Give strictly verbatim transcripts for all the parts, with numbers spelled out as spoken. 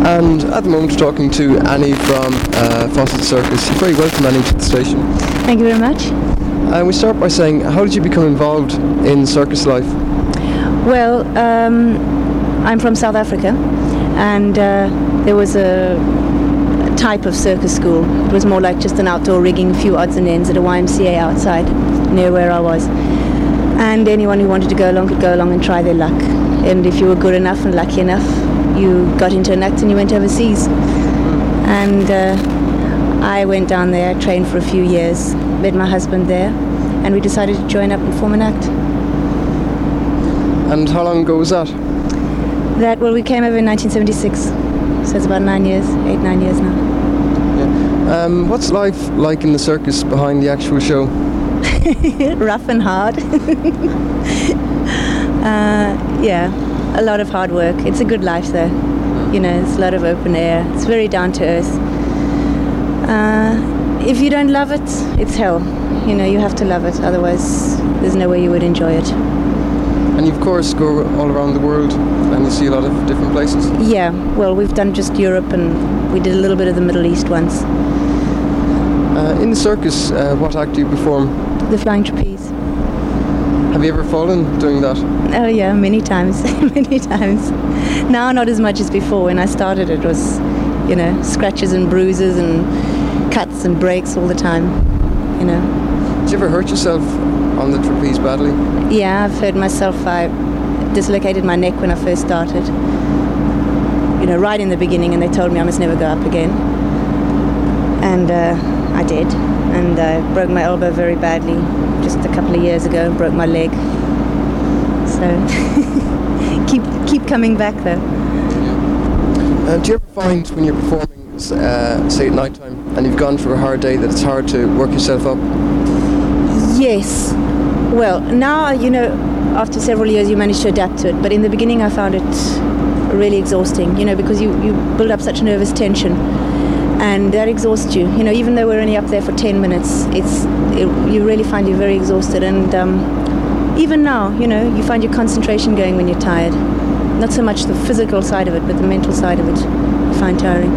And at the moment we're talking to Annie from uh, Fawcett Circus. You're very welcome, Annie, to the station. Thank you very much. And we start by saying, how did you become involved in circus life? Well, um, I'm from South Africa, and uh, there was a, a type of circus school. It was more like just an outdoor rigging, a few odds and ends at a Y M C A outside, near where I was. And anyone who wanted to go along could go along and try their luck. And if you were good enough and lucky enough, you got into an act and you went overseas. And uh, I went down there, trained for a few years, met my husband there, and we decided to join up and form an act. And how long ago was that? That, well, we came over in nineteen seventy-six, so it's about nine years, eight, nine years now. Yeah. Um, what's life like in the circus behind the actual show? Rough and hard. uh, yeah, a lot of hard work. It's a good life though. You know, it's a lot of open air. It's very down to earth. Uh, if you don't love it, it's hell. You know, you have to love it, otherwise there's no way you would enjoy it. And you of course go all around the world and you see a lot of different places. Yeah, well, we've done just Europe and we did a little bit of the Middle East once. Uh, in the circus, uh, what act do you perform? The flying trapeze. Have you ever fallen doing that? Oh yeah, many times, many times. Now not as much as before. When I started it was, you know, scratches and bruises and cuts and breaks all the time, you know. Did you ever hurt yourself on the trapeze badly? Yeah, I've hurt myself. I dislocated my neck when I first started. You know, right in the beginning, and they told me I must never go up again. And uh, I did. And I uh, broke my elbow very badly just a couple of years ago, broke my leg. So keep keep coming back though. Yeah. Uh, do you ever find when you're performing, uh, say at night time, and you've gone through a hard day, that it's hard to work yourself up? Yes. Well, now, you know, after several years you manage to adapt to it, but in the beginning I found it really exhausting, you know, because you, you build up such nervous tension. And that exhausts you. You know, even though we're only up there for ten minutes, it's it, you really find you're very exhausted. And um, even now, you know, you find your concentration going when you're tired. Not so much the physical side of it, but the mental side of it you find tiring.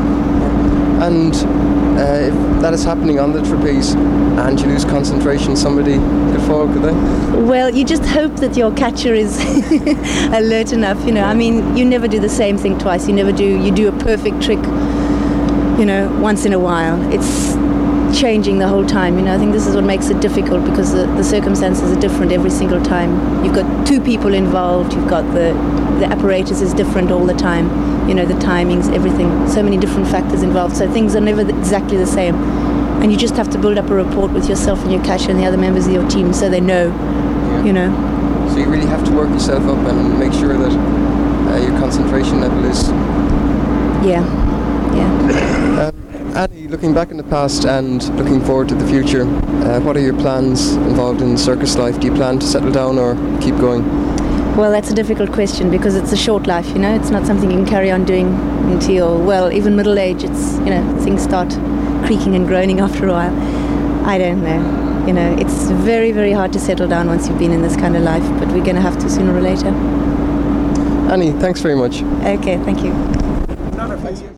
And uh, if that is happening on the trapeze and you lose concentration, somebody could fall, could they? Well, you just hope that your catcher is alert enough. You know, I mean, you never do the same thing twice. You never do. You do a perfect trick, you know, once in a while. It's changing the whole time. You know, I think this is what makes it difficult, because the, the circumstances are different every single time. You've got two people involved, you've got the, the apparatus is different all the time, you know, the timings, everything, so many different factors involved, so things are never exactly the same. And you just have to build up a rapport with yourself and your catcher and the other members of your team so they know, yeah. You know. So you really have to work yourself up and make sure that uh, your concentration level is... Yeah. Yeah. Um, Annie, looking back in the past and looking forward to the future, uh, what are your plans involved in circus life? Do you plan to settle down or keep going? Well, that's a difficult question, because it's a short life, you know. It's not something you can carry on doing until, well, even middle age. It's, you know, things start creaking and groaning after a while. I don't know. You know, it's very, very hard to settle down once you've been in this kind of life, but we're going to have to sooner or later. Annie, thanks very much. Okay, thank you.